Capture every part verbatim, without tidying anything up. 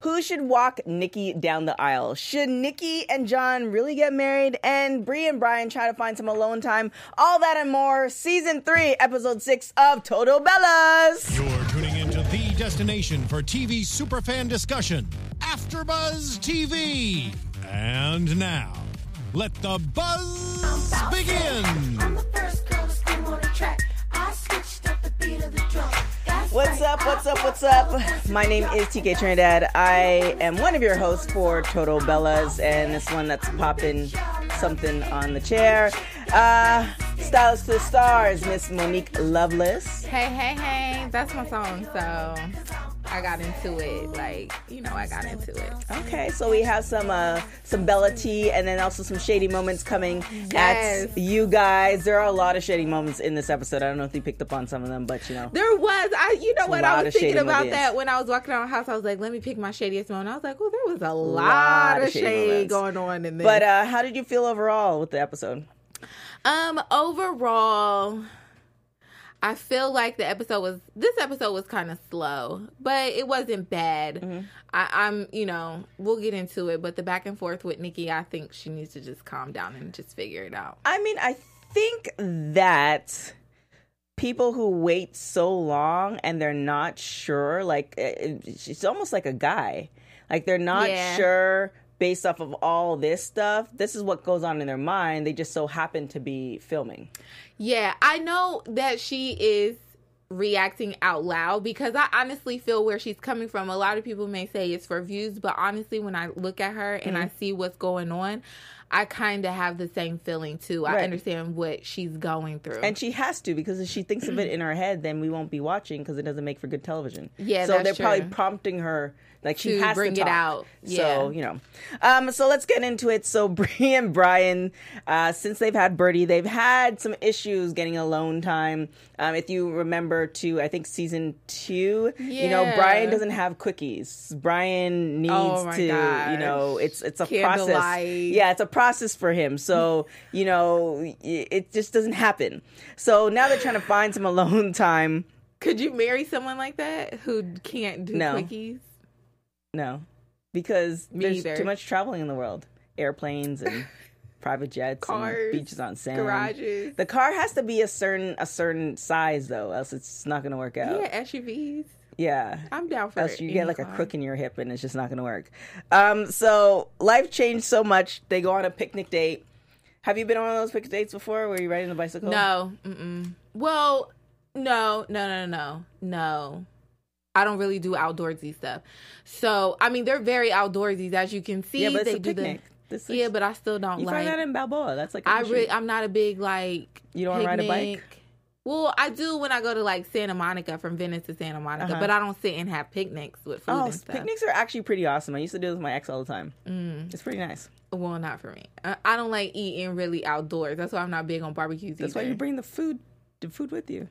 Who should walk Nikki down the aisle? Should Nikki and John really get married? And Bree and Brian try to find some alone time? All that and more. Season three, episode six of Total Bellas. You're tuning into the destination for T V superfan discussion, AfterBuzz T V. And now, let the buzz begin. I'm the first girl to scream on the track. I switched up the beat of the drum. What's up, what's up, what's up? My name is T K Trinidad. I am one of your hosts for Total Bellas, and this one that's popping something on the chair. Uh, Stylist to the Stars, Miss Monique Loveless. Hey, hey, hey. That's my song, so I got into it. Like, you know, I got into it. Okay, so we have some uh, some Bella tea and then also some shady moments coming Yes. at you guys. There are a lot of shady moments in this episode. I don't know if you picked up on some of them, but you know. There was, I, you know a what, lot I of was thinking shady about moments. that when I was walking around the house. I was like, let me pick my shadiest moment. I was like, oh, there was a lot, Lot of of shady shade moments. going on in this. But uh, how did you feel overall with the episode? Um, overall, I feel like the episode was, this episode was kind of slow, but it wasn't bad. Mm-hmm. I, I'm, you know, we'll get into it, but the back and forth with Nikki, I think she needs to just calm down and just figure it out. I mean, I think that people who wait so long and they're not sure, like, it- it's almost like a guy. Like, they're not Yeah. sure based off of all this stuff. This is what goes on in their mind. They just so happen to be filming. Yeah, I know that she is reacting out loud because I honestly feel where she's coming from. A lot of people may say it's for views, but honestly, when I look at her and I see what's going on, I kind of have the same feeling too. I Right. understand what she's going through. And she has to, because if she thinks of it in her head, then we won't be watching because it doesn't make for good television. Yeah, so that's they're probably true. prompting her, like she To has bring to it talk. out. So, Yeah. you know. Um, so let's get into it. So Bree and Brian, uh, since they've had Birdie, they've had some issues getting alone time. Um, if you remember to, I think season two, you know, Yeah. Brian doesn't have quickies. Brian needs Oh my to, you gosh. know, it's it's a process. Candlelight. Yeah, it's a process for him. So, you know, it just doesn't happen. So now they're trying to find some alone time. Could you marry someone like that who can't do No. quickies? No, because Me there's either. too much traveling in the world. Airplanes and private jets Cars, and beaches on sand. garages. The car has to be a certain a certain size though, else it's not going to work out. Yeah, S U Vs. Yeah. I'm down for Else it. you Any get like a car. crook in your hip and it's just not going to work. Um, so life changed so much. They go on a picnic date. Have you been on one of those picnic dates before where you're riding the bicycle? No. Mm-mm. Well, no, no, no, no, no. I don't really do outdoorsy stuff. So, I mean, they're very outdoorsy, as you can see. Yeah, but it's they a do picnic. the This is- yeah, but I still don't You like. find that in Balboa. That's like a I retreat. really, I'm not a big like. You don't wanna ride a bike? picnic. Well, I do when I go to like Santa Monica, from Venice to Santa Monica, Uh-huh. but I don't sit and have picnics with food Oh, and stuff. picnics are actually pretty awesome. I used to do this with my ex all the time. Mm. It's pretty nice. Well, not for me. I, I don't like eating really outdoors. That's why I'm not big on barbecues. That's why either. you bring the food, the food with you.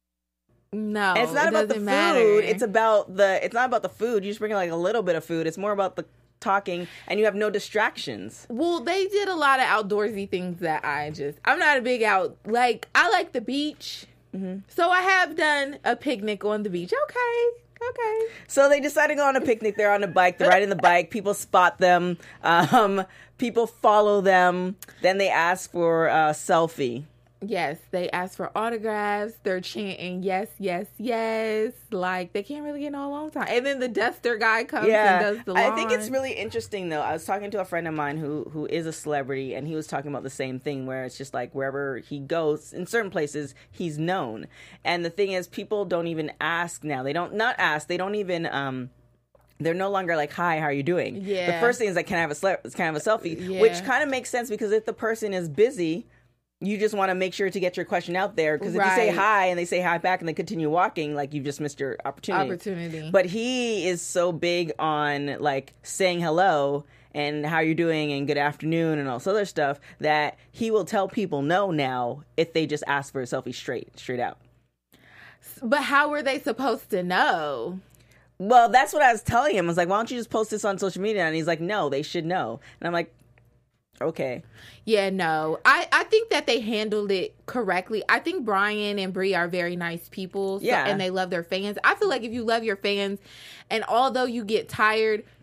No, And it's not it about the doesn't food. matter. It's about the. It's not about the food. You just bring like a little bit of food. It's more about the talking, and you have no distractions. Well, they did a lot of outdoorsy things that I just, I'm not a big out, like, I like the beach. Mm-hmm. So I have done a picnic on the beach. Okay. Okay. So they decide to go on a picnic. They're on a bike. They're riding the bike. People spot them. Um, people follow them. Then they ask for a selfie. Yes, they ask for autographs. They're chanting, yes, yes, yes. Like, they can't really get no alone time. And then the duster guy comes Yeah, and does the lawn. I think it's really interesting though. I was talking to a friend of mine who who is a celebrity, and he was talking about the same thing, where it's just like wherever he goes, in certain places, he's known. And the thing is, people don't even ask now. They don't not ask. They don't even. Um, they're no longer like, "Hi, how are you doing?" Yeah. The first thing is like, "Can I have a cele- Can I have a selfie?" Yeah. Which kind of makes sense, because if the person is busy, you just want to make sure to get your question out there, because if you say Right. hi and they say hi back and they continue walking, like you've just missed your opportunity. Opportunity. But he is so big on like saying hello and how you're doing and good afternoon and all this other stuff that he will tell people no now if they just ask for a selfie straight straight out. But how were they supposed to know? Well, that's what I was telling him. I was like, why don't you just post this on social media? And he's like, no, they should know. And I'm like, okay. Yeah, no. I, I think that they handled it correctly. I think Brian and Bree are very nice people. So, Yeah. And they love their fans. I feel like if you love your fans, and although you get tired,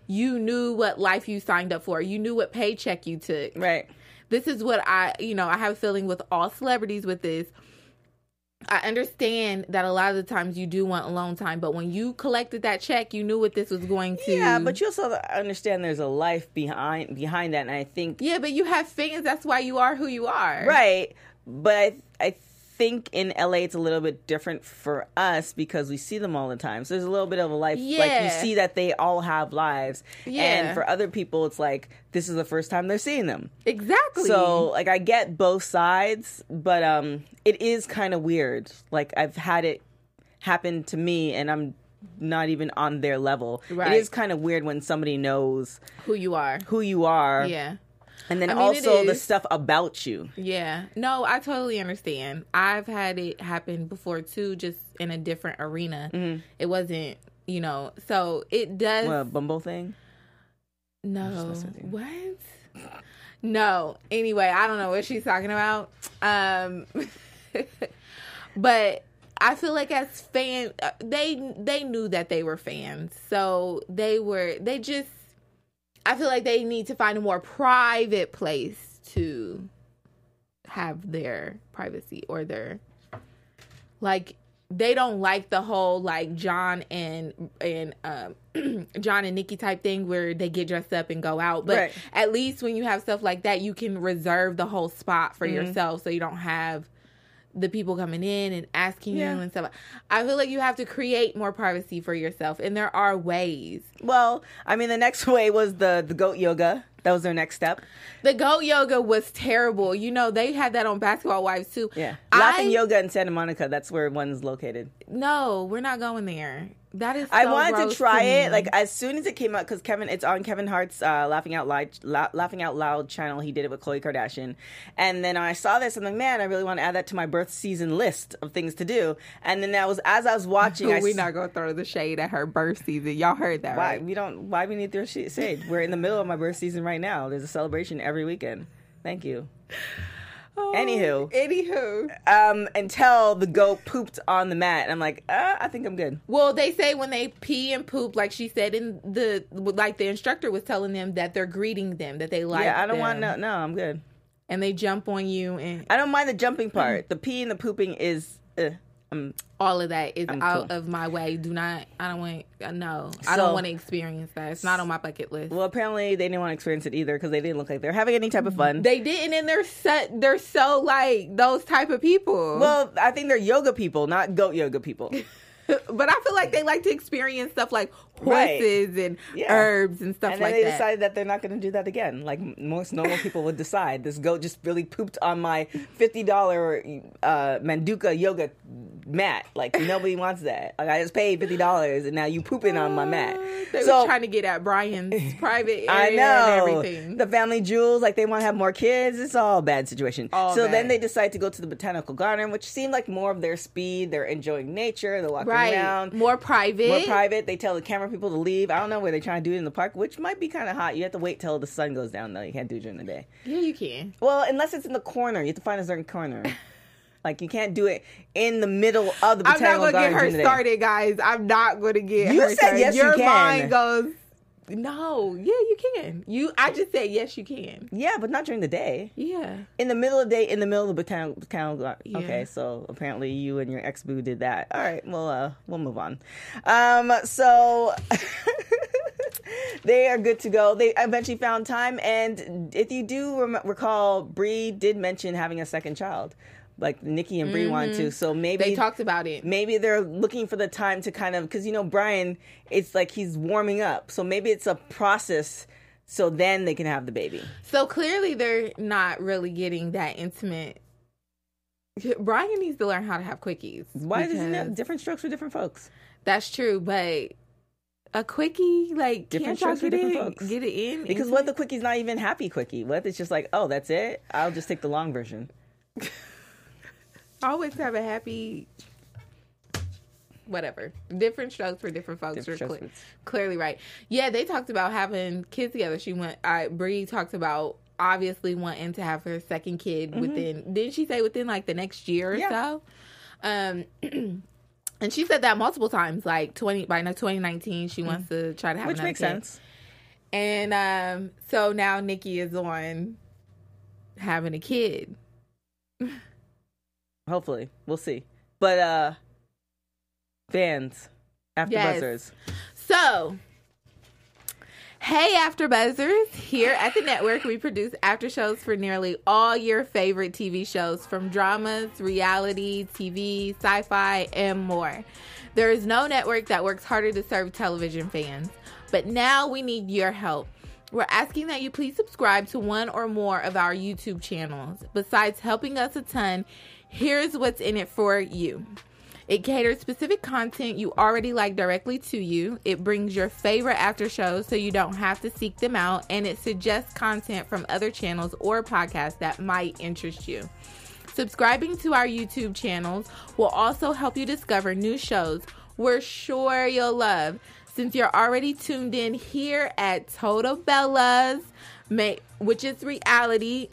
you knew what life you signed up for. You knew what paycheck you took. Right. This is what I, you know, I have a feeling with all celebrities with this. I understand that a lot of the times you do want alone time, but when you collected that check, you knew what this was going to. Yeah, but you also understand there's a life behind behind that, and I think Yeah, but you have fans. That's why you are who you are. right. But I I think in L A it's a little bit different for us because we see them all the time. So there's a little bit of a life, like you Yeah. see that they all have lives, Yeah. and for other people it's like this is the first time they're seeing them. Exactly. So, like, I get both sides, but um, it is kind of weird. Like, I've had it happen to me, and I'm not even on their level. Right. It is kind of weird when somebody knows who you are. who you are, Yeah. and then I mean, it also the is. stuff about you. Yeah. No, I totally understand. I've had it happen before too, just in a different arena. Mm-hmm. It wasn't, you know, so it does. What, a Bumble thing? no. messing with you. What? No. Anyway, I don't know what she's talking about. Um, but I feel like as fans, they they knew that they were fans, so they were they just. I feel like they need to find a more private place to have their privacy or their, like, they don't like the whole like John and and um, John and Nikki type thing where they get dressed up and go out. But Right. at least when you have stuff like that, you can reserve the whole spot for Mm-hmm. yourself, so you don't have the people coming in and asking Yeah. you and stuff. I feel like you have to create more privacy for yourself, and there are ways. Well, I mean, the next way was the, the goat yoga. That was their next step. The goat yoga was terrible. You know, they had that on Basketball Wives too. Yeah. I, Laughing yoga in Santa Monica. That's where one's located. No, we're not going there. That is so I wanted gross to try me. it like as soon as it came out because Kevin, it's on Kevin Hart's uh, Laughing Out Loud, La- Laughing Out Loud channel. He did it with Khloe Kardashian, and then I saw this. I'm like, man, I really want to add that to my birth season list of things to do. And then I was as I was watching, I We're s- not gonna throw the shade at her birth season. Y'all heard that, why right? we don't why we need their shit shade. We're in the middle of my birth season right now. There's a celebration every weekend. Thank you. Anywho, Anywho. um, until the goat pooped on the mat, and I'm like, uh, I think I'm good. Well, they say when they pee and poop, like she said, in the like the instructor was telling them that they're greeting them, that they like. yeah, I don't them, want no, no, I'm good. and they jump on you, and I don't mind the jumping part. The pee and the pooping is, uh, um, all of that is I'm out cool. of my way. Do not. I don't want. uh, No, I So- don't want to experience that. It's not on my bucket list. well, apparently they didn't want to experience it either because they didn't look like they're having any type of fun. They didn't, and they're set. They're so like those type of people. well, I think they're yoga people, not goat yoga people. but I feel like they like to experience stuff like Right. horses and Yeah. herbs and stuff And then like they that. decided that they're not going to do that again. Like m- most normal people would decide. This goat just really pooped on my fifty dollars uh, Manduka yoga mat. Like nobody wants that. Like I just paid fifty dollars and now you pooping on my mat. They so were trying to get at Brian's private area I and know everything. the family jewels. Like they want to have more kids. It's all a bad situation. All so bad. then they decide to go to the botanical garden, which seemed like more of their speed. They're enjoying nature. They're walking right. around. More private. More private. They tell the camera people to leave. I don't know where they're trying to do it in the park, which might be kind of hot. You have to wait till the sun goes down, though. You can't do it during the day. Yeah, you can. Well, unless it's in the corner. You have to find a certain corner. Like, you can't do it in the middle of the I'm not botanical going to garden get her during the day. started, guys. I'm not going to get You her said started. yes, you Your can. mind goes, no. Yeah, you can. You. I just said yes, you can. Yeah, but not during the day. Yeah. In the middle of the day, in the middle of the botanical, botanical garden. Yeah. Okay, so apparently you and your ex-boo did that. All right, well, uh, we'll move on. Um, so... They are good to go. They eventually found time, and if you do rem- recall, Bree did mention having a second child, like Nikki and Bree want to. So maybe They talked about it. Maybe they're looking for the time to kind of because you know Brian, it's like he's warming up. So maybe it's a process. So then they can have the baby. So clearly they're not really getting that intimate. Brian needs to learn how to have quickies. Why is it because different strokes for different folks? That's true, but a quickie, like, Different can't y'all strokes for get different it, folks. get it in? Because into what it? the quickie is not even happy quickie. What it's just like, oh, that's it. I'll just take the long version. always have a happy, whatever. Different strokes for different folks. Different You're strokes cle- for- clearly right. Yeah, they talked about having kids together. She went. I Bree talked about obviously wanting to have her second kid within. Didn't she say within like the next year or Mm-hmm. Yeah. so? Um. And she said that multiple times, like twenty by no twenty nineteen, she wants to try to have Which another makes kid. sense. And um, so now Nikki is on having a kid. Hopefully. We'll see. But, uh, fans, after Yes. buzzers. So, hey, After Buzzers. Here at the network, we produce after shows for nearly all your favorite T V shows, from dramas, reality, T V, sci-fi, and more. There is no network that works harder to serve television fans. But now we need your help. We're asking that you please subscribe to one or more of our YouTube channels. Besides helping us a ton, here's what's in it for you. It caters specific content you already like directly to you. It brings your favorite after shows so you don't have to seek them out. And it suggests content from other channels or podcasts that might interest you. Subscribing to our YouTube channels will also help you discover new shows we're sure you'll love. Since you're already tuned in here at Total Bellas, which is reality,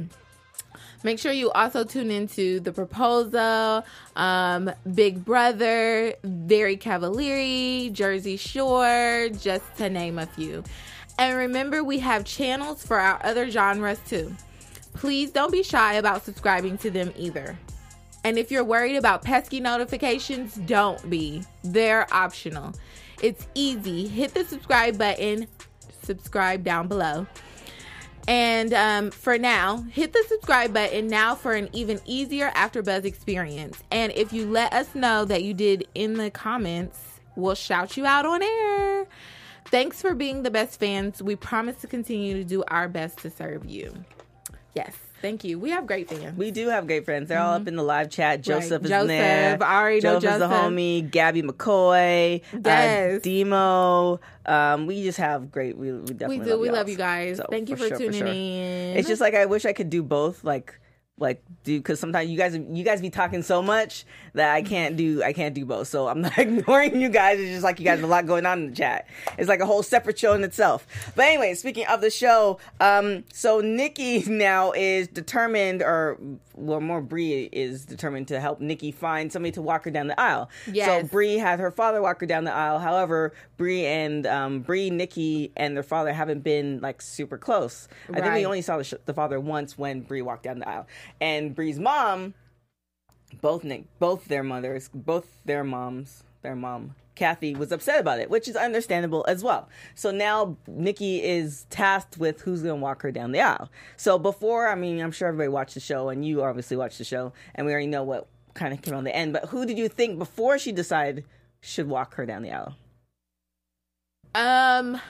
make sure you also tune into The Proposal, um, Big Brother, Very Cavalieri, Jersey Shore, just to name a few. And remember, we have channels for our other genres too. Please don't be shy about subscribing to them either. And if you're worried about pesky notifications, don't be. They're optional. It's easy. Hit the subscribe button, subscribe down below. And um, for now, hit the subscribe button now for an even easier AfterBuzz experience. And if you let us know that you did in the comments, we'll shout you out on air. Thanks for being the best fans. We promise to continue to do our best to serve you. Yes. Thank you. We have great fans. We do have great friends. They're all up in the live chat. Joseph Right. is Joseph, in there. I already know Joseph's the Joseph. homie. Gabby McCoy. Yes. Uh, Demo. Um, we just have great. We, we definitely We do. love We y'all. love you guys. So, Thank you for, sure, tuning sure. in. It's just like I wish I could do both. Like, like do because sometimes you guys you guys be talking so much that I can't do I can't do both. So I'm not ignoring you guys. It's just like you guys have a lot going on in the chat. It's like a whole separate show in itself. But anyway, speaking of the show, um, so Nikki now is determined, or well, more Bree is determined to help Nikki find somebody to walk her down the aisle. Yes. So Bree had her father walk her down the aisle. However, Bree and um, Bree, Nikki, and their father haven't been like super close. I think we Right. only saw the, sh- the father once when Bree walked down the aisle. And Bree's mom, both Nick, both their mothers, both their moms, their mom, Kathy, was upset about it, which is understandable as well. So now Nikki is tasked with who's going to walk her down the aisle. So before, I mean, I'm sure everybody watched the show, and you obviously watched the show, and we already know what kind of came on the end. But who did you think before she decided should walk her down the aisle? Um,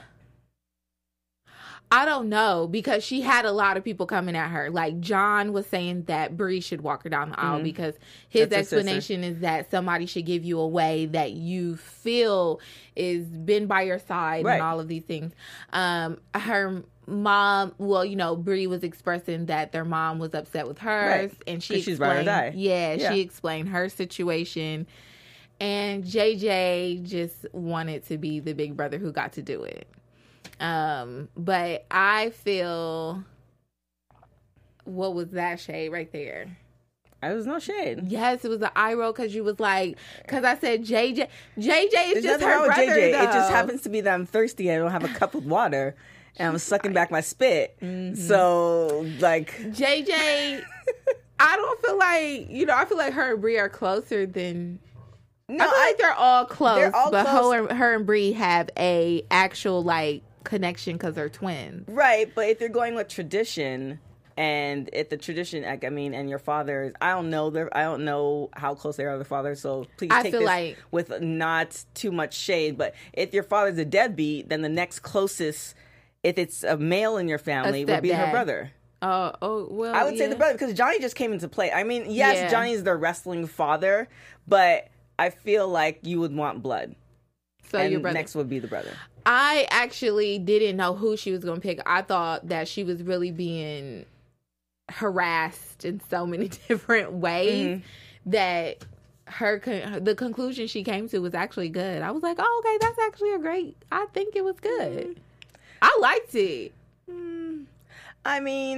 I don't know, because she had a lot of people coming at her. Like John was saying that Bree should walk her down the aisle because his That's her explanation is that somebody should give you a way that you feel is been by your side Right. and all of these things. Um, her mom, well, you know, Bree was expressing that their mom was upset with hers, Right. and she 'Cause she's ride or explained, die. yeah, Yeah. she explained her situation. And J J just wanted to be the big brother who got to do it. Um, but I feel, what was that shade right there? I was no shade. Yes, it was an eye roll because you was like, because I said J J. J J is There's just nothing her wrong with brother, J J. It just though. happens to be that I'm thirsty. I don't have a cup of water, and I'm sucking back my spit. So, like, J J, I don't feel like, you know, I feel like her and Bree are closer than. no, I feel like they're all close, they're all but close. Her, and- her and Bree have a actual like connection because they're twins. right. But if you're going with tradition, and if the tradition, like, I mean, and your father is, I don't know, their, I don't know how close they are to their father. So please I take feel this like- with not too much shade. But if your father's a deadbeat, then the next closest, if it's a male in your family, would be her stepdad. brother. Oh, oh, well, I would say yeah. the brother, because Johnny just came into play. I mean, yes, Yeah. Johnny's their wrestling father, but I feel like you would want blood. So and your brother. next would be the brother. I actually didn't know who she was going to pick. I thought that she was really being harassed in so many different ways that her con- the conclusion she came to was actually good. I was like, oh, okay, that's actually a great. I think it was good. I liked it. I mean,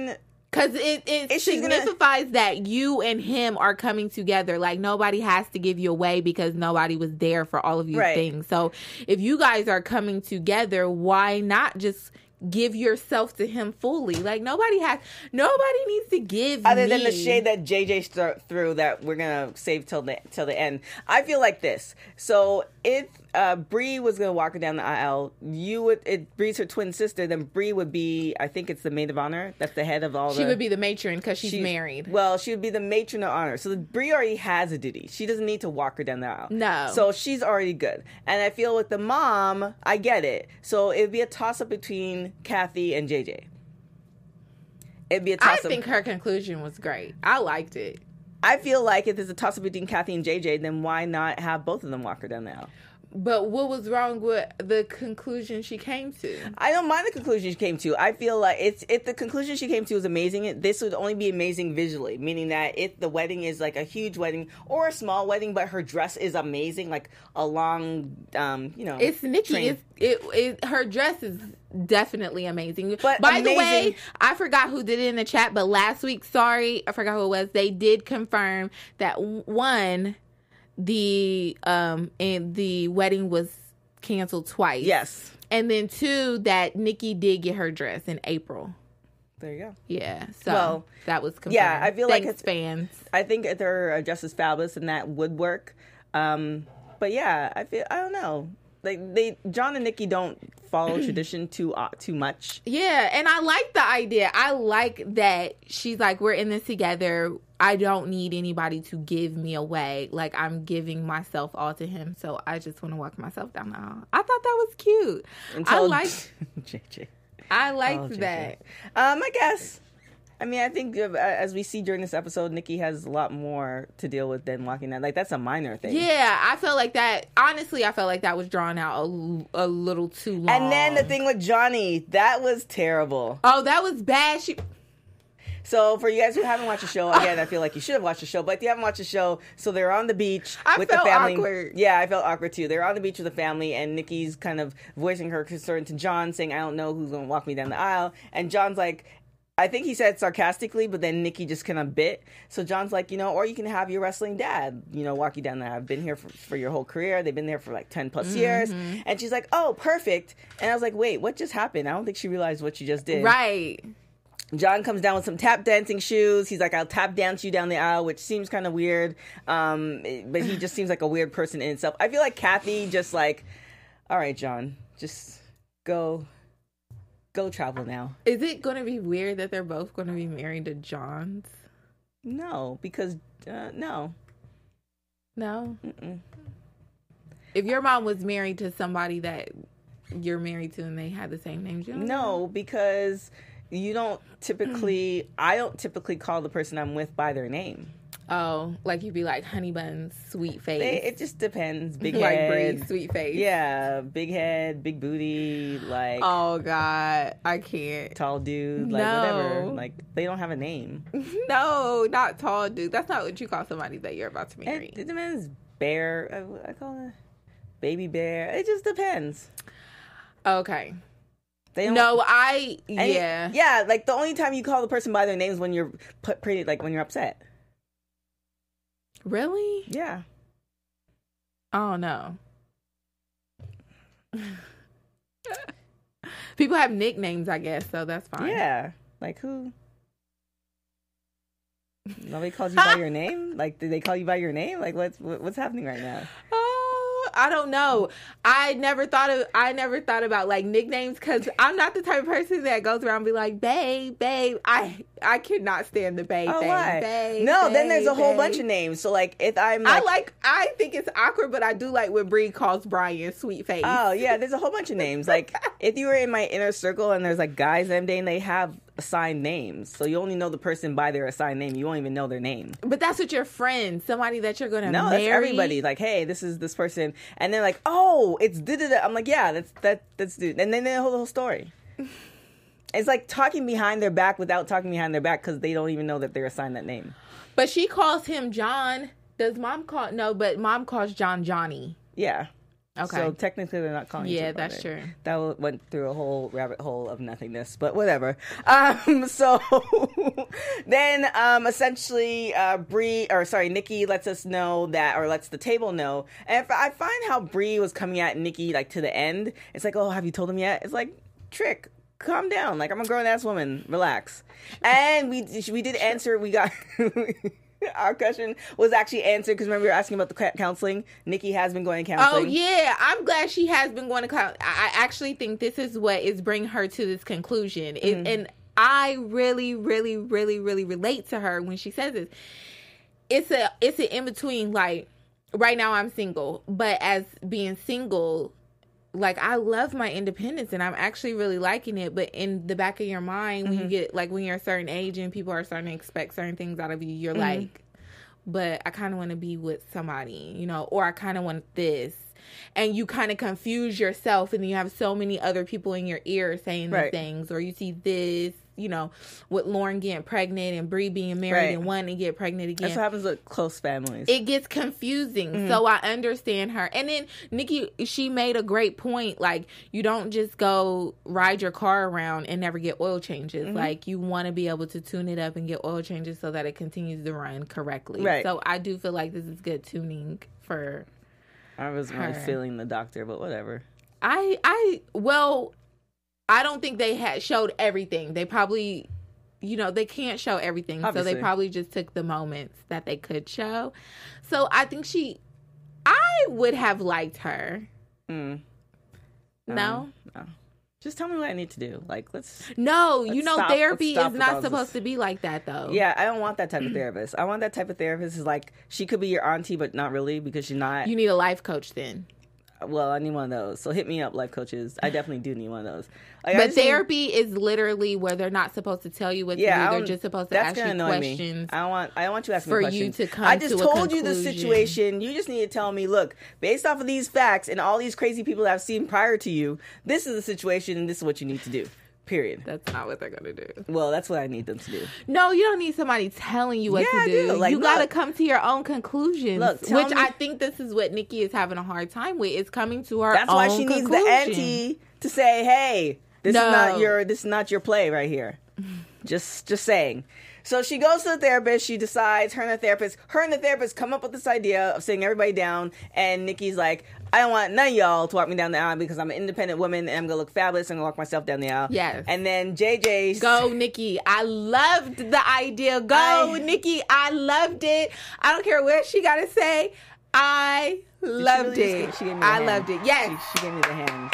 Because it, it Is she gonna- signifies that you and him are coming together. Like, nobody has to give you away because nobody was there for all of these Right. things. So if you guys are coming together, why not just give yourself to him fully? Like, nobody has, nobody needs to give Other me. than the shade that J J st- threw that we're gonna save till the till the end. I feel like this. So if uh, Bree was gonna walk her down the aisle, you would. It Bree's her twin sister. Then Bree would be. I think it's the maid of honor. That's the head of all. She the, would be the matron because she's she- married. Well, she would be the matron of honor. So the, Bree already has a duty. She doesn't need to walk her down the aisle. No. So she's already good. And I feel with the mom, I get it. So it'd be a toss up between Kathy and J J. It'd be a I toss up. think her conclusion was great. I liked it. I feel like if there's a toss up between Kathy and J J, then why not have both of them walk her down the aisle? But what was wrong with the conclusion she came to? I don't mind the conclusion she came to. I feel like it's if the conclusion she came to is amazing, this would only be amazing visually, meaning that if the wedding is like a huge wedding or a small wedding, but her dress is amazing, like a long, um, you know, It's Nikki. train. It's, it, it, her dress is definitely amazing. But by the amazing- way, I forgot who did it in the chat, but last week, sorry, I forgot who it was. They did confirm that one, the um, and the wedding was canceled twice. Yes. And then two, that Nikki did get her dress in April. There you go. Yeah. So Well, that was confirmed. yeah, I feel like Thanks, it's- fans. I think if they're just as fabulous and that would work. Um, but yeah, I feel I don't know. Like they, John and Nikki don't follow tradition too uh, too much. Yeah, and I like the idea. I like that she's like, we're in this together. I don't need anybody to give me away. Like, I'm giving myself all to him. So I just want to walk myself down the aisle. I thought that was cute. I Until liked, J J. I Oh, liked J J. that. Um, I guess. I mean, I think uh, as we see during this episode, Nikki has a lot more to deal with than walking that. Like, that's a minor thing. Yeah, I felt like that. Honestly, I felt like that was drawn out a, a little too long. And then the thing with Johnny, that was terrible. Oh, that was bad. She. So for you guys who haven't watched the show, again, I feel like you should have watched the show. But if you haven't watched the show, so they're on the beach I with felt the family. awkward. Yeah, I felt awkward too. They're on the beach with the family, and Nikki's kind of voicing her concern to John, saying, "I don't know who's going to walk me down the aisle." And John's like, I think he said sarcastically, but then Nikki just kind of bit. So John's like, you know, or you can have your wrestling dad, you know, walk you down there. I've been here for, for your whole career. They've been there for like ten plus years. And she's like, oh, perfect. And I was like, wait, what just happened? I don't think she realized what she just did. Right. John comes down with some tap dancing shoes. He's like, I'll tap dance you down the aisle, which seems kind of weird. Um, but he just seems like a weird person in itself. I feel like Kathy just like, all right, John, just go, go travel now. Is it going to be weird that they're both going to be married to Johns? No, because, uh, no. No. Mm-mm. If your mom was married to somebody that you're married to and they had the same name, you don't know? No, because you don't typically, I don't typically call the person I'm with by their name. Oh, like you'd be like honey buns, sweet face. They, it just depends. Big like head. Bree, sweet face. Yeah, big head, big booty, like Oh God, I can't. tall dude, like No. whatever. Like they don't have a name. No, not tall dude. That's not what you call somebody that you're about to marry. It, it depends. Bear, I, I call it baby bear. It just depends. Okay. They don't, No, I and it- yeah. yeah. Like the only time you call the person by their name is when you're put pretty, like when you're upset. Really? Yeah. Oh no. People have nicknames, I guess, so that's fine. Yeah. Like who? Nobody calls you by your name? Like, did they call you by your name? Like, what's what- what's happening right now? Oh, I don't know. I never thought of. I never thought about like nicknames because I'm not the type of person that goes around and be like, "Babe, babe." I I cannot stand the babe. Oh, thing. why? Babe, no, babe, then there's a whole babe. bunch of names. So, like, if I'm I like, like. I think it's awkward, but I do like when Bree calls Brian sweet face. oh yeah, there's a whole bunch of names. Like, if you were in my inner circle and there's like guys I'm dating, they have assigned names. So you only know the person by their assigned name. You won't even know their name. But that's with your friend, somebody that you're gonna No, marry. that's everybody. Like, hey, this is this person, and they're like, oh, it's da da da. I'm like, yeah, that's that that's dude. And then the whole, whole story. It's like talking behind their back without talking behind their back because they don't even know that they're assigned that name. But she calls him John. Does mom call? No, but mom calls John Johnny. Yeah. Okay. So technically, they're not calling. Yeah, each other that's brother. true. That w- went through a whole rabbit hole of nothingness, but whatever. Um, so then, um, essentially, uh, Bree, or sorry, Nikki lets us know that, or lets the table know. And if I find how Bree was coming at Nikki like to the end. It's like, oh, have you told him yet? It's like, Trick, calm down. Like, I'm a grown ass woman. Relax. And we we did answer. We got. Our question was actually answered because remember we were asking about the counseling. Nikki has been going to counseling. Oh yeah, I'm glad she has been going to counseling. I actually think this is what is bringing her to this conclusion, it, mm-hmm. and I really, really, really, really relate to her when she says this. It's a it's an in between. Like right now, I'm single, but as being single, like I love my independence and I'm actually really liking it. But in the back of your mind, when mm-hmm. you get like when you're a certain age and people are starting to expect certain things out of you, you're mm-hmm. like, but I kind of want to be with somebody, you know, or I kind of want this. And you kind of confuse yourself and then you have so many other people in your ear saying these right. things, or you see this, you know, with Lauren getting pregnant and Bree being married right. and wanting to get pregnant again. That's what happens with close families. It gets confusing. Mm-hmm. So I understand her. And then Nikki, she made a great point. Like, you don't just go ride your car around and never get oil changes. Mm-hmm. Like, you want to be able to tune it up and get oil changes so that it continues to run correctly. Right. So I do feel like this is good tuning for I wasn't really her. feeling the doctor, but whatever. I, I, well... I don't think they had showed everything. They probably, you know, they can't show everything. Obviously. So they probably just took the moments that they could show. So I think she, I would have liked her. Mm. No? Um, no. Just tell me what I need to do. Like, let's... No, let's you know, stop, therapy is not supposed this. to be like that, though. Yeah, I don't want that type of therapist. I want that type of therapist is like, she could be your auntie, but not really because she's not... You need a life coach then. Well, I need one of those. So hit me up, life coaches. I definitely do need one of those. Like, but therapy need... is literally where they're not supposed to tell you what yeah, to do. They're just supposed to ask you questions. Me. I don't want. I don't want you asking for me questions. you to come. I just to told you the situation. You just need to tell me. Look, based off of these facts and all these crazy people that I've seen prior to you, this is the situation, and this is what you need to do. Period. That's not what they're gonna do. Well, that's what I need them to do. No, you don't need somebody telling you what yeah, to do. do. Like, you look, gotta come to your own conclusions. Look, which me, I think this is what Nikki is having a hard time with. Is coming to her. That's own why she conclusion. needs the auntie to say, "Hey, this no. is not your. This is not your play right here." just, just saying. So she goes to the therapist. She decides, her and the therapist, her and the therapist come up with this idea of sitting everybody down. And Nikki's like, I don't want none of y'all to walk me down the aisle because I'm an independent woman and I'm going to look fabulous. I'm going to walk myself down the aisle. Yes. And then J J... Go, Nikki. I loved the idea. Go, I, Nikki. I loved it. I don't care what she got to say. I loved she really it. Just, she gave me the I hand. loved it. Yes. She, she gave me the hand.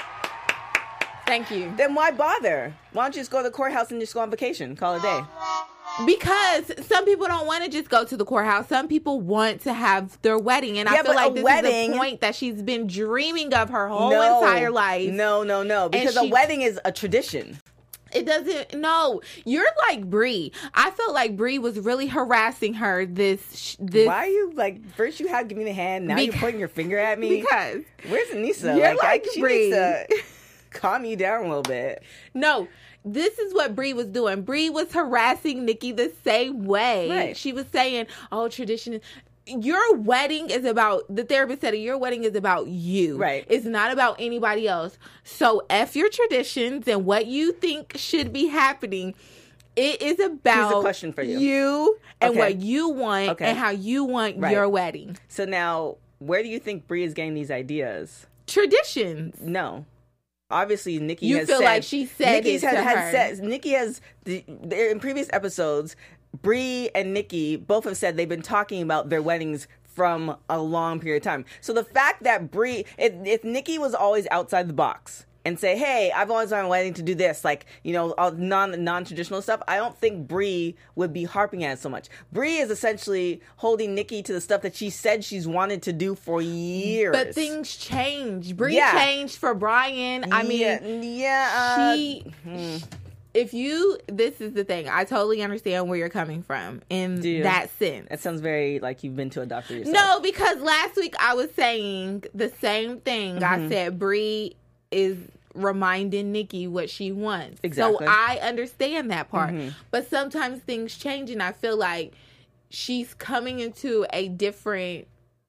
Thank you. Then why bother? Why don't you just go to the courthouse and just go on vacation? Call it a day. Because some people don't want to just go to the courthouse. Some people want to have their wedding. And yeah, I feel like this wedding, is a point that she's been dreaming of her whole no, entire life. No, no, no. Because she, a wedding is a tradition. It doesn't, no. You're like Bree. I felt like Bree was really harassing her this, this. Why are you, like, first you had give me the hand, now because, you're pointing your finger at me? Because. Where's Anissa? You're like, like I, she Bree. needs to calm you down a little bit. No. This is what Bree was doing. Bree was harassing Nikki the same way. Right. She was saying, oh, tradition. Your wedding is about, the therapist said, your wedding is about you. Right. It's not about anybody else. So F your traditions and what you think should be happening. It is about Here's a question for you. you and okay. what you want okay. and how you want right. your wedding. So now, where do you think Bree is getting these ideas? Traditions. No. Obviously, Nikki you has feel said, like she said Nikki's it had, to had her. said, Nikki has, the, in previous episodes, Bree and Nikki both have said they've been talking about their weddings from a long period of time. So the fact that Bree, if, if Nikki was always outside the box and say, hey, I've always wanted a wedding to do this, like, you know, all non, non-traditional stuff, I don't think Bree would be harping at it so much. Bree is essentially holding Nikki to the stuff that she said she's wanted to do for years. But things change. Bree yeah. changed for Brian. I mean, yeah, yeah uh, she... hmm. If you, this is the thing. I totally understand where you're coming from in that sense. That sounds very like you've been to a doctor yourself. No, because last week I was saying the same thing. Mm-hmm. I said Bree is reminding Nikki what she wants. Exactly. So I understand that part. Mm-hmm. But sometimes things change and I feel like she's coming into a different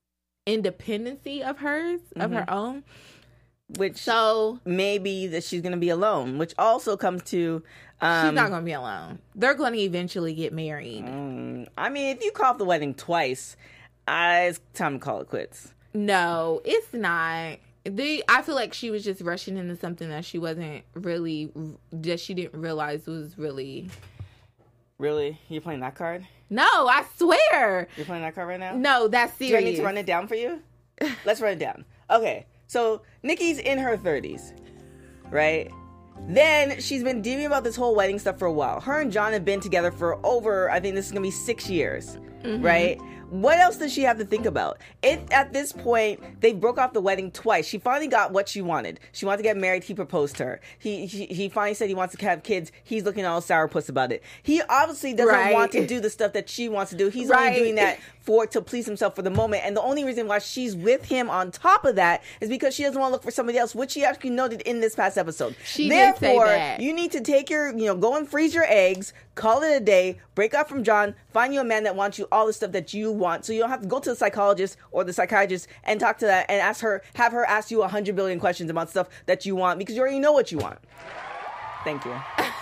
independency of hers, mm-hmm. of her own. Which so maybe that she's going to be alone, which also comes to um, she's not going to be alone. They're going to eventually get married. Um, I mean, if you call off the wedding twice, uh, it's time to call it quits. No, it's not. The I feel like she was just rushing into something that she wasn't really, that she didn't realize was really. Really? You playing that card? No, I swear. You're playing that card right now? No, that's serious. Do I need to run it down for you? Let's run it down. Okay, so Nikki's in her thirties, right? Then she's been dealing about this whole wedding stuff for a while. Her and John have been together for over, I think this is going to be six years, mm-hmm. right? What else does she have to think about? It, at this point, they broke off the wedding twice. She finally got what she wanted. She wanted to get married. He proposed to her. He he, he finally said he wants to have kids. He's looking all sourpuss about it. He obviously doesn't right. want to do the stuff that she wants to do. He's right. only doing that for to please himself for the moment. And the only reason why she's with him on top of that is because she doesn't want to look for somebody else, which she actually noted in this past episode. She Therefore, did say that. You need to take your, you know, go and freeze your eggs, call it a day, break up from John, find you a man that wants you all the stuff that you want, so you don't have to go to the psychologist or the psychiatrist and talk to that and ask her, have her ask you a hundred billion questions about stuff that you want because you already know what you want. Thank you.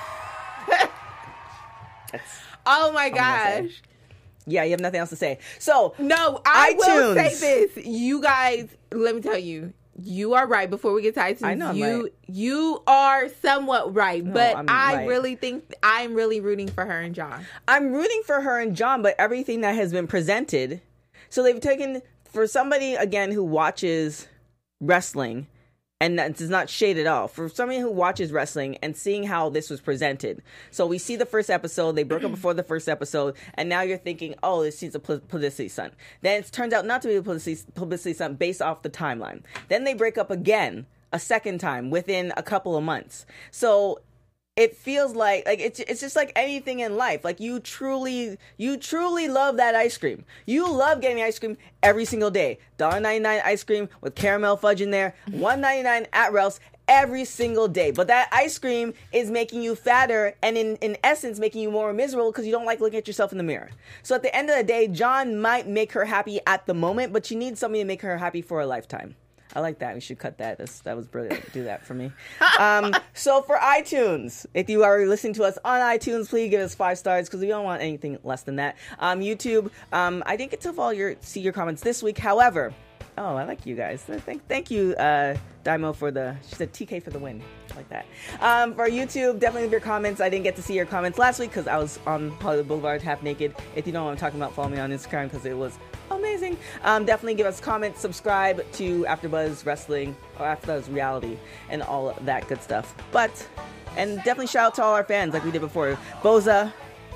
That's oh my gosh. Yeah, you have nothing else to say. So no, I iTunes. will say this. You guys, let me tell you, you are right. Before we get to iTunes, I know I'm you right. you are somewhat right, No, but I'm I right. really think I'm really rooting for her and John. I'm rooting for her and John, but everything that has been presented. So they've taken, for somebody, again, who watches wrestling, and that does not shade at all, for somebody who watches wrestling and seeing how this was presented. So we see the first episode, they broke up before the first episode, and now you're thinking, oh, this is a publicity stunt. Then it turns out not to be a publicity, publicity stunt based off the timeline. Then they break up again, a second time, within a couple of months. So it feels like like it's it's just like anything in life. Like you truly you truly love that ice cream. You love getting ice cream every single day. one ninety-nine ice cream with caramel fudge in there. one ninety-nine at Ralph's every single day. But that ice cream is making you fatter and in, in essence making you more miserable because you don't like looking at yourself in the mirror. So at the end of the day, John might make her happy at the moment, but she needs somebody to make her happy for a lifetime. I like that. We should cut that. That's, that was brilliant. Do that for me. Um, so for iTunes, if you are listening to us on iTunes, please give us five stars because we don't want anything less than that. Um, YouTube, um, I didn't get to follow your see your comments this week. However, oh, I like you guys. Thank, thank you, uh, Daimo, for the, she said T K for the win. I like that. Um, for YouTube, definitely leave your comments. I didn't get to see your comments last week because I was on Hollywood Boulevard half naked. If you don't know what I'm talking about, follow me on Instagram because it was amazing. Um, definitely give us comments, subscribe to AfterBuzz Wrestling or AfterBuzz Reality and all of that good stuff. But, and definitely shout out to all our fans like we did before. Boza.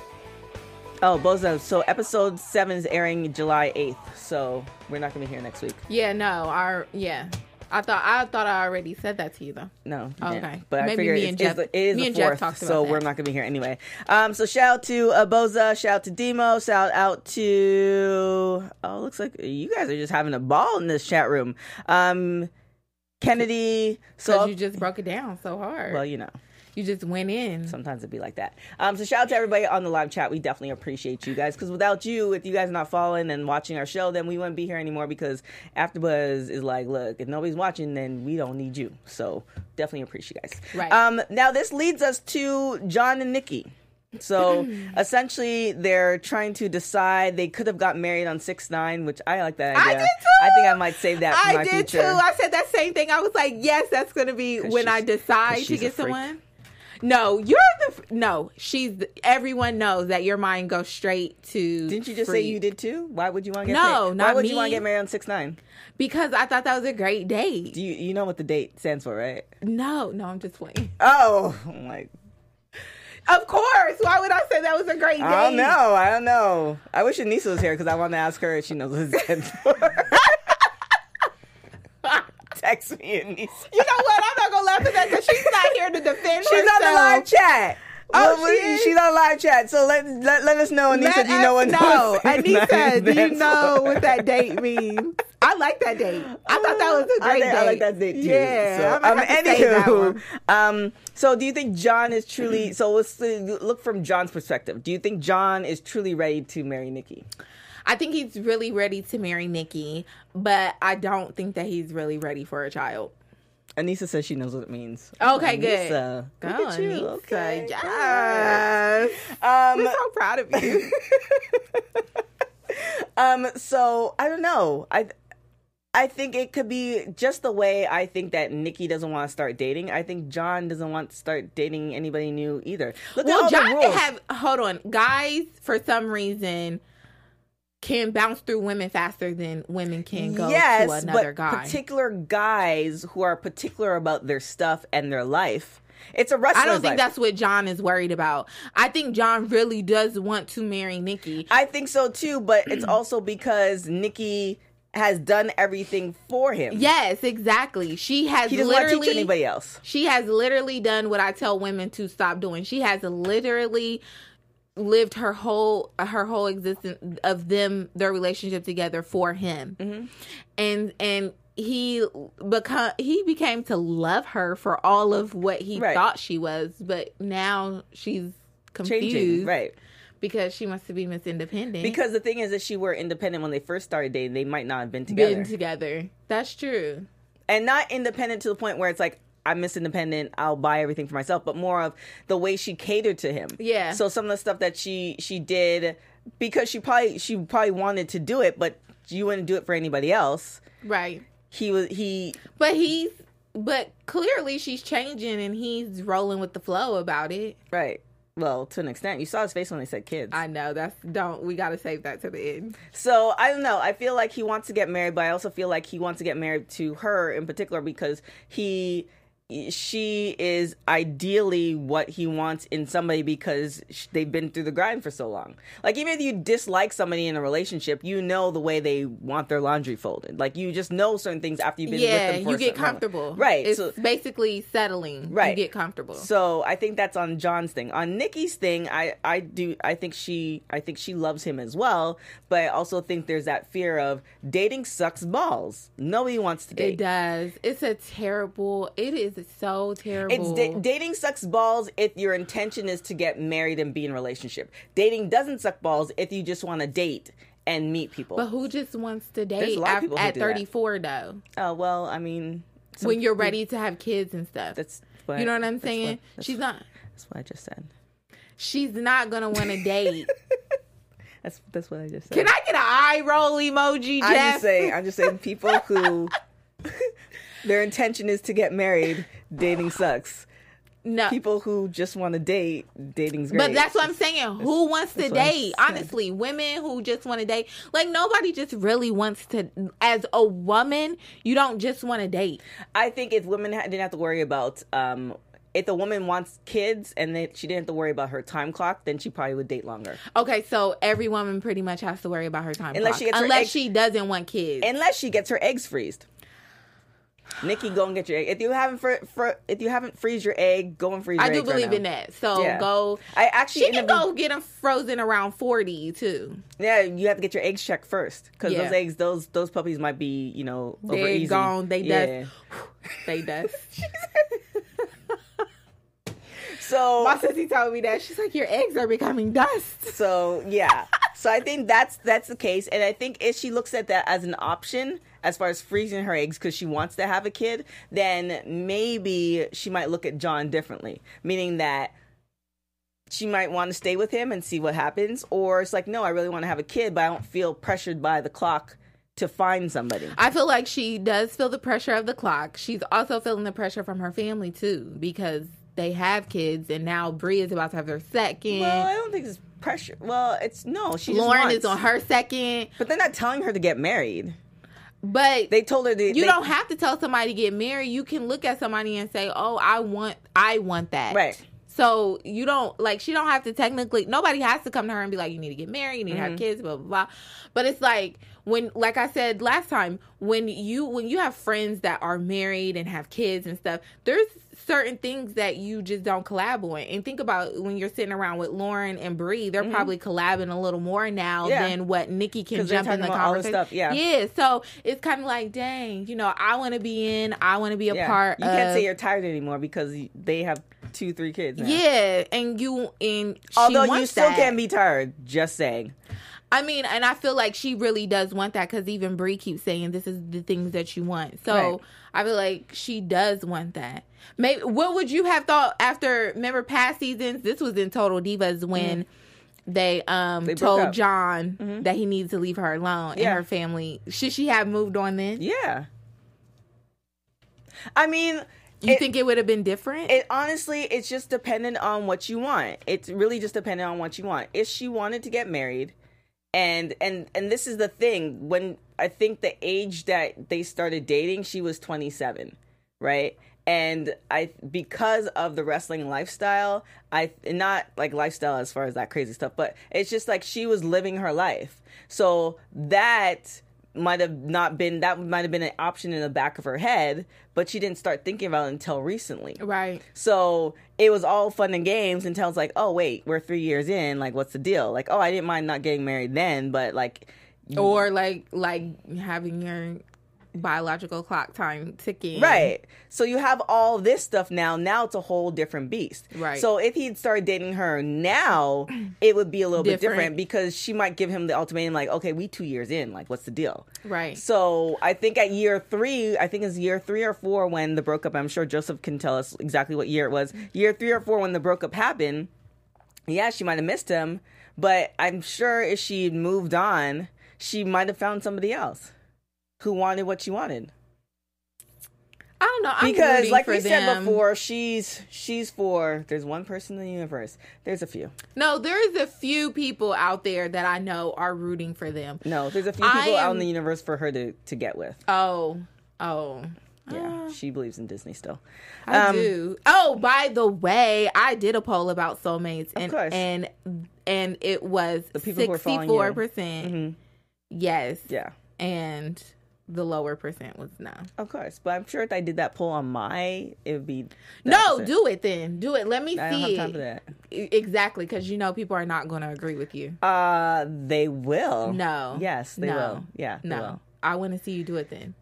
Oh, Boza. So episode seven is airing July eighth. So we're not going to be here next week. Yeah, no. Our, yeah. I thought I thought I already said that to you though. No, you okay. didn't. But maybe I figured me it's, and Jeff, it's, it is me the and Jeff fourth, talked about so that. we're not going to be here anyway. Um, so shout out to uh, Boza, shout out to Demo, shout out to oh, looks like you guys are just having a ball in this chat room. Um, Kennedy, so because you just broke it down so hard. well, you know. You just went in. Sometimes it'd be like that. Um, so shout out to everybody on the live chat. We definitely appreciate you guys because without you, if you guys are not following and watching our show, then we wouldn't be here anymore because AfterBuzz is like, look, if nobody's watching, then we don't need you. So definitely appreciate you guys. Right. Um, now this leads us to John and Nikki. So essentially, they're trying to decide. They could have got married on six nine, which I like that idea. I did too. I think I might save that for I my did future. too. I said that same thing. I was like, yes, that's going to be when I she's- decide to she's a get freak. someone. No, you're the no. She's the, everyone knows that your mind goes straight to. Didn't you just free. say you did too? Why would you want to get No, married? Why not would you me. want to get married on six nine? Because I thought that was a great date. Do you you know what the date stands for, right? No, no, I'm just playing. Oh, I'm like Of course. Why would I say that was a great date? I don't know. I don't know. I wish Anissa was here because I want to ask her if she knows what it stands for. Text me, Anissa. You know what? I'm not gonna laugh at that because she's not here to defend She's herself. on the live chat. Oh, Well, she is? She's on live chat. So let let, let us know, Anissa. Let Do you know what? us know. what six nine Anissa, do you stands know for? what that date means? I like that date. I thought that was a I great think date. I like that date too. Yeah. So, I'm gonna um, have to save that anywho, one. um, so do you think John is truly? So let's uh, look from John's perspective. Do you think John is truly ready to marry Nikki? I think he's really ready to marry Nikki, but I don't think that he's really ready for a child. Anissa says she knows what it means. Okay, Anissa. good. Look Go, at you. Anissa. Okay. Yes. Um, I'm so proud of you. um, so I don't know. I I think it could be just the way I think that Nikki doesn't want to start dating. I think John doesn't want to start dating anybody new either. Look Well, at all John the can rules. have. Hold on, guys. For some reason, can bounce through women faster than women can go yes, to another but guy. particular guys who are particular about their stuff and their life. It's a wrestler's I don't think life. that's what John is worried about. I think John really does want to marry Nikki. I think so too, but it's also because Nikki has done everything for him. Yes, exactly. She has He doesn't want to literally teach anybody else. She has literally done what I tell women to stop doing. She has literally lived her whole her whole existence of them their relationship together for him. Mm-hmm. And and he become he became to love her for all of what he Right. thought she was, but now she's confused. Changing, right. Because she wants to be Miss Independent. Because the thing is that she were independent when they first started dating. They might not have been together. been together. That's true. And not independent to the point where it's like, I'm Miss Independent, I'll buy everything for myself, but more of the way she catered to him. Yeah. So some of the stuff that she she did, because she probably she probably wanted to do it, but you wouldn't do it for anybody else. Right. He was he But he's but clearly she's changing and he's rolling with the flow about it. right. Well, to an extent, you saw his face when they said kids. I know that's don't we got to save that to the end. So I don't know. I feel like he wants to get married, but I also feel like he wants to get married to her in particular because he, she is ideally what he wants in somebody because sh- they've been through the grind for so long. Like even if you dislike somebody in a relationship, you know the way they want their laundry folded. Like you just know certain things after you've been Yeah, with them for you a get certain amount. comfortable. Right. It's So basically settling. Right. You get comfortable. So I think that's on John's thing. On Nikki's thing, I, I do I think she I think she loves him as well, but I also think there's that fear of dating sucks balls. Nobody wants to date. It does. It's a terrible. It is so terrible. It's da- dating sucks balls if your intention is to get married and be in a relationship. Dating doesn't suck balls if you just want to date and meet people. But who just wants to There's date a lot of at, people who at do that. thirty-four though? Oh well, I mean, some When you're people- ready to have kids and stuff. That's what, you know what I'm that's saying? what- that's She's what- not. That's what I just said. She's not gonna want to date. That's that's what I just said. Can I get an eye roll emoji, Jeff? I'm just saying. I'm just saying. People who their intention is to get married, dating sucks. No. People who just want to date, dating's great. But that's what I'm saying. Who wants to that's what I'm date? saying. Honestly, women who just want to date. Like, nobody just really wants to. As a woman, you don't just want to date. I think if women ha- didn't have to worry about, um, if the woman wants kids and they, she didn't have to worry about her time clock, then she probably would date longer. Okay, so every woman pretty much has to worry about her time Unless clock. she gets her Unless egg- she doesn't want kids. Unless she gets her eggs freezed. Nikki, go and get your egg. If you haven't fr- fr- if you haven't freeze your egg, go and freeze your I do eggs right believe now. in that. So Yeah. go. I actually She in can the- go get them frozen around forty too. Yeah, you have to get your eggs checked first because Yeah. those eggs, those those puppies might be, you know, over They're easy. gone. They yeah. dust. They dust. So My sissy told me that. She's like, your eggs are becoming dust. So yeah, so I think that's that's the case, and I think if she looks at that as an option as far as freezing her eggs because she wants to have a kid, then maybe she might look at John differently, meaning that she might want to stay with him and see what happens, or it's like, no, I really want to have a kid, but I don't feel pressured by the clock to find somebody. I feel like she does feel the pressure of the clock. She's also feeling the pressure from her family too, because they have kids, and now Bree is about to have her second. Well, I don't think it's pressure. Well, it's no. She just Lauren wants. is on her second, But they're not telling her to get married. but They told her to. you they- don't have to tell somebody to get married. You can look at somebody and say, "Oh, I want, I want that." Right. So you don't like. She don't have to technically. Nobody has to come to her and be like, "You need to get married. You need Mm-hmm. to have kids." Blah blah blah. But it's like when, like I said last time, when you when you have friends that are married and have kids and stuff, there's certain things that you just don't collab on. And think about when you're sitting around with Lauren and Bree, they're probably collabing a little more now Mm-hmm. Yeah. than what Nikki can 'Cause they're jump in talking the about all the conversation. stuff, yeah. Yeah. So it's kind of like, dang, you know, I want to be in. I want to be a Yeah. part. You can't of, say you're tired anymore because they have two, three kids now. Yeah, and you and she Although you wants still that. can be tired, just saying. I mean, and I feel like she really does want that because even Brie keeps saying this is the things that you want. So Right. I feel like she does want that. Maybe what would you have thought after? Remember past seasons? This was in Total Divas when they um They broke told up. John Mhm. that he needed to leave her alone and Yeah. her family. Should she have moved on then? Yeah. I mean, You it- think it would have been different? It honestly, it's just dependent on what you want. It's really just dependent on what you want. If she wanted to get married, and and and this is the thing, when I think the age that they started dating, she was twenty-seven, right? And I, because of the wrestling lifestyle, I not like lifestyle as far as that crazy stuff, but it's just like she was living her life. So that might have not been that might have been an option in the back of her head, but she didn't start thinking about it until recently. Right. So it was all fun and games until it's like, oh wait, we're three years in. Like, what's the deal? Like, oh, I didn't mind not getting married then, but like, Or like like having your biological clock time ticking. right. So you have all this stuff now. Now it's a whole different beast. Right. So if he'd started dating her now, it would be a little bit Different. different because she might give him the ultimatum, like, okay, we two years in. Like, what's the deal? Right. So I think at year three, I think it's year three or four when the broke up. I'm sure Joseph can tell us exactly what year it was. Year three or four when the broke up happened. Yeah, she might have missed him, but I'm sure if she would moved on, she might have found somebody else who wanted what she wanted. I don't know. I'm Because, rooting like for we said them. before, she's she's for. There's one person in the universe. There's a few. No, there's a few people out there that I know are rooting for them. No, there's a few I people out am- in the universe for her to to get with. Oh, oh. Yeah, she believes in Disney still. I Um, do. Oh, by the way, I did a poll about soulmates, and course. and and it was The people who are following you. sixty-four percent. Mhm. Yes. Yeah. And the lower percent was no. Of course, but I'm sure if I did that poll on my, it would be the No, opposite. do it then. Do it. Let me I don't see. have time for that. E- Exactly, because you know people are not going to agree with you. Uh, they will. No. Yes, they No. will. Yeah, they No, will. I want to see you do it then.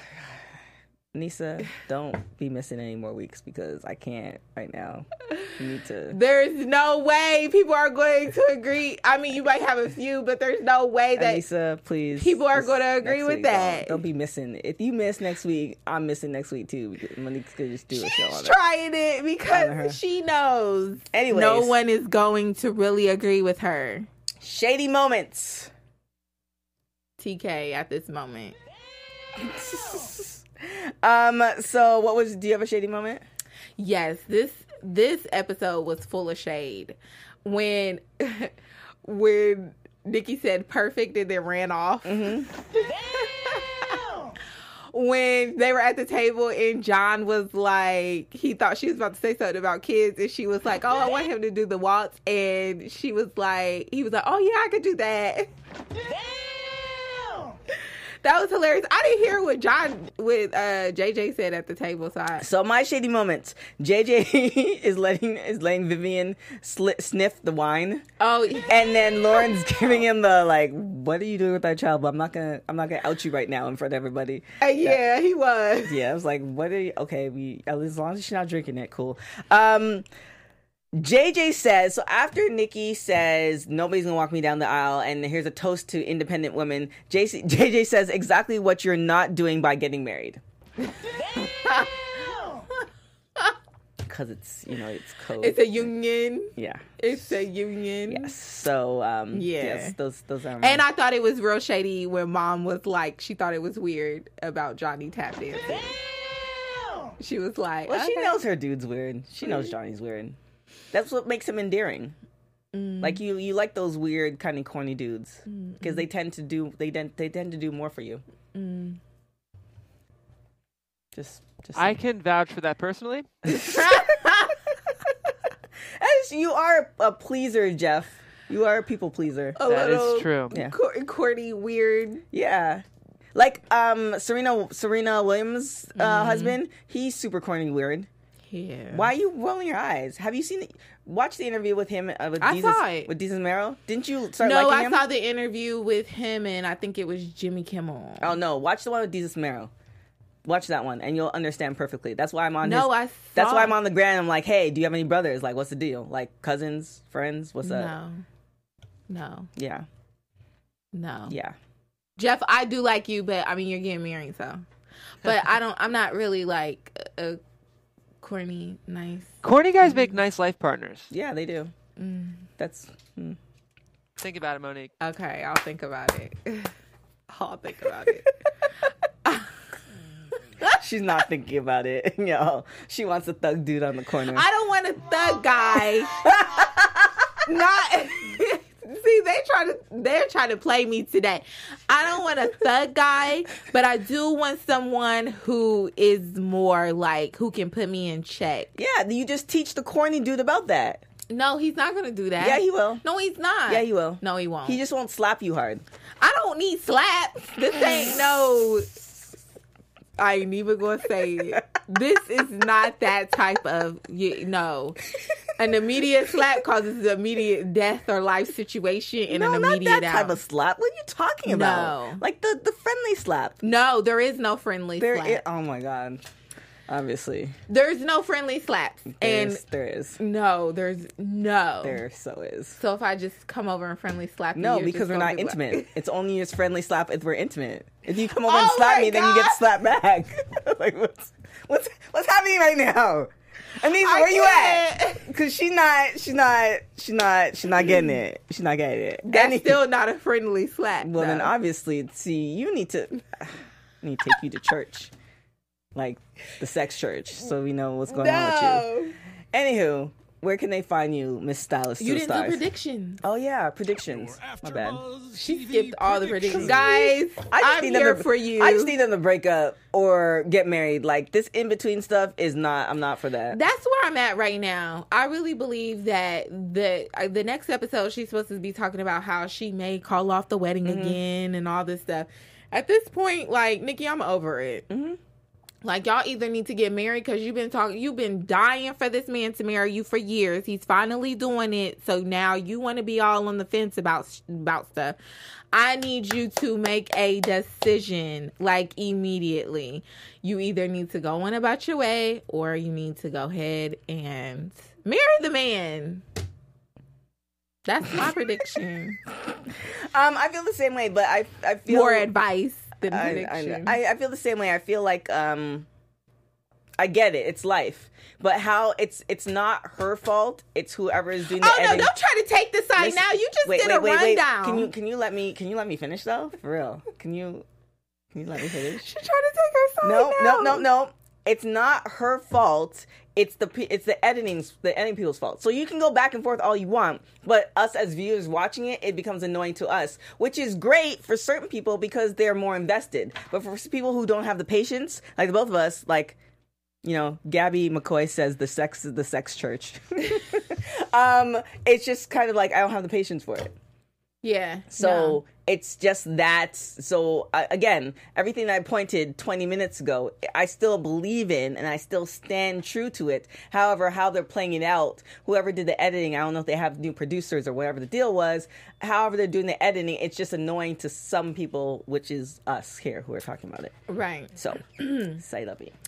Nisa, don't be missing any more weeks because I can't right now. You need to. There's no way people are going to agree. I mean, you might have a few, but there's no way that Nisa, please. people are just gonna agree next with week, that. Don't, don't be missing. If you miss next week, I'm missing next week too. Because Monique could just do a show she's on it. trying it On her. because she knows Anyways. no one is going to really agree with her. Shady moments. T K at this moment. Um. So, what was? Do you have a shady moment? Yes, this this episode was full of shade. When when Nikki said perfect and then ran off. When they were at the table and John was like, he thought she was about to say something about kids, and she was like, oh, I want him to do the waltz, and she was like, he was like, oh yeah, I could do that. That was hilarious. I didn't hear what John with uh J J said at the table, so I, So my shady moments. J J is letting is letting Vivian sli- sniff the wine, oh and then Lauren's giving him the like, "What are you doing with that child?" But I'm not gonna I'm not gonna out you right now in front of everybody. uh, yeah, he was. Yeah, I was like, "What are you?" Okay, we as long as she's not drinking it, cool. Um, J J says, so after Nikki says, nobody's gonna walk me down the aisle, and here's a toast to independent women, J C, J J says exactly what you're not doing by getting married. Because it's, you know, it's code. It's a union. yeah. It's a union. Yes. So, um, Yeah. yes, those, those are. And I thought it was real shady when Mom was like, she thought it was weird about Johnny tap dancing. She was like, well, she okay. knows her dude's weird. She knows Johnny's weird. That's what makes him endearing. Mm. Like you, you like those weird, kind of corny dudes because they tend to do they tend they tend to do more for you. Mm. Just, just. I can vouch for that personally. As you are a pleaser, Jeff. You are a people pleaser. A That little is true. Yeah. cor- corny, weird. Yeah. Like um Serena Serena Williams' uh, husband, he's super corny and weird. Yeah. Why are you rolling your eyes? Have you seen? The, watch the interview with him uh, with I Jesus, saw it. with Jesus Mero. Didn't you start No, liking I him? saw the interview with him, and I think it was Jimmy Kimmel. Oh no! Watch the one with Jesus Mero. Watch that one, and you'll understand perfectly. That's why I'm on. No, his, I That's saw- why I'm on the ground. I'm like, hey, do you have any brothers? Like, what's the deal? Like cousins, friends? What's up? No, no. Yeah. No. Yeah. Jeff, I do like you, but I mean, you're getting married, so. But I don't, I'm not really like a, a corny, nice. Corny guys make nice life partners. Yeah, they do. Mm. That's. Mm. Think about it, Monique. Okay, I'll think about it. I'll think about it. She's not thinking about it. Yo, she wants a thug dude on the corner. I don't want a thug guy. Not. See, they try to they're trying to play me today. I don't want a thug guy, but I do want someone who is more like who can put me in check. Yeah, you just teach the corny dude about that. No, he's not gonna do that. Yeah, he will. No, he's not. Yeah, he will. No, he won't. He just won't slap you hard. I don't need slaps. This ain't no. I ain't even gonna say it. This is not that type of you, no. An immediate slap causes an immediate death or life situation in No, an not immediate that out. type of slap. What are you talking about? No. Like the, the friendly slap. No, there is no friendly There slap. is, oh my god. Obviously. There's no friendly slaps. There's, and there is. no, there's no. There so is. So if I just come over and friendly slap you, No, you're because just we're gonna not be like- intimate. It's only as friendly slap if we're intimate. If you come over and Oh slap my me, then you get God. slapped back. Like what's what's what's happening right now? Anissa, I where you at? can't. Because she not, she's not, she's not, she's not getting it. She's not getting it. That's Any- still not a friendly slap. well, then though. obviously, see, you need to, I need to take you to church, like the sex church, so we know what's going on with you. No. Anywho, where can they find you, Miss Stylist? You didn't do Stars? predictions. Oh yeah, predictions. My bad. She skipped all the predictions. Guys, I just I'm need them here to, for you. I just need them to break up or get married. Like this in between stuff is not. I'm not for that. That's where I'm at right now. I really believe that the uh, the next episode she's supposed to be talking about how she may call off the wedding Mm-hmm. again and all this stuff. At this point, like Nikki, I'm over it. Mm-hmm. Like y'all either need to get married because you've been talking, you've been dying for this man to marry you for years. He's finally doing it, so now you want to be all on the fence about about stuff. I need you to make a decision like immediately. You either need to go on about your way or you need to go ahead and marry the man. That's my prediction. Um, I feel the same way, but I I feel More advice than I, prediction. I, I I feel the same way. I feel like um, I get it. It's life, but how it's it's not her fault. It's whoever is doing the oh no! editing. Don't try to take the side Listen- now. You just wait, did wait, a wait, wait. rundown. Can you can you let me can you let me finish though? For real? Can you can you let me finish? She's trying to take her side No, now. no, no, no. It's not her fault. It's the pe- it's the editing's the editing people's fault. So you can go back and forth all you want, but us as viewers watching it, it becomes annoying to us, which is great for certain people because they're more invested. But for people who don't have the patience, like the both of us, like you know, Gabby McCoy says the sex is the sex church. um, it's just kind of like I don't have the patience for it. Yeah. So no. it's just that. So uh, again, everything that I pointed twenty minutes ago, I still believe in and I still stand true to it. However, how they're playing it out, whoever did the editing, I don't know if they have new producers or whatever the deal was. However, they're doing the editing, it's just annoying to some people, which is us here who are talking about it. Right. So, say love you.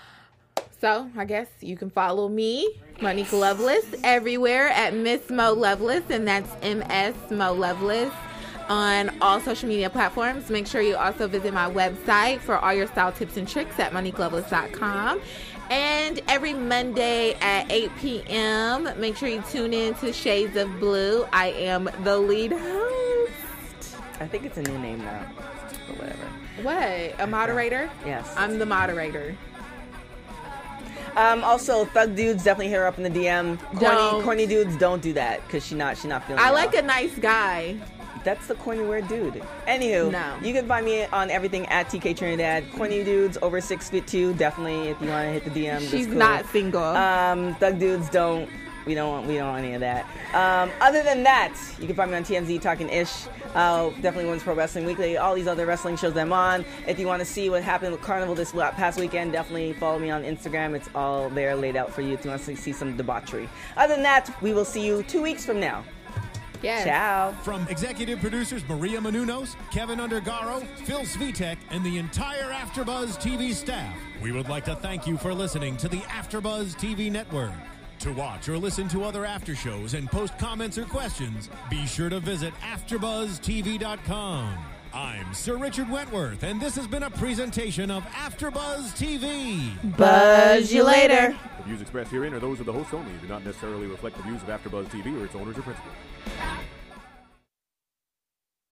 So I guess you can follow me, Monique Lovelace, everywhere at Miss Mo Lovelace, and that's M S Mo Lovelace on all social media platforms. Make sure you also visit my website for all your style tips and tricks at monique lovelace dot com. And every Monday at eight p.m., make sure you tune in to Shades of Blue. I am the lead host. I think it's a new name now, or whatever. What? A moderator? Yes. I'm the moderator. Um, also, thug dudes definitely hit her up in the D M. Corny, Don't. corny dudes don't do that because she not she not feeling. I it like out. a nice guy. That's the corny weird dude. Anywho, No. you can find me on everything at T K Trinidad. Corny dudes over six foot two. Definitely, if you want to hit the D M. that's She's cool. not single. Um, thug dudes don't. We don't want. We don't want any of that. Um, other than that, you can find me on T M Z Talking Ish. Uh, definitely Women's Pro Wrestling Weekly. All these other wrestling shows that I'm on. If you want to see what happened with Carnival this la- past weekend, definitely follow me on Instagram. It's all there laid out for you if you want to see some debauchery. Other than that, we will see you two weeks from now. Yes. Ciao. From executive producers Maria Menounos, Kevin Undergaro, Phil Svitek, and the entire AfterBuzz T V staff, we would like to thank you for listening to the AfterBuzz T V network. To watch or listen to other after shows and post comments or questions, be sure to visit after buzz t v dot com. I'm Sir Richard Wentworth, and this has been a presentation of AfterBuzz T V. Buzz you later. The views expressed herein are those of the hosts only and do not necessarily reflect the views of AfterBuzz T V or its owners or principals.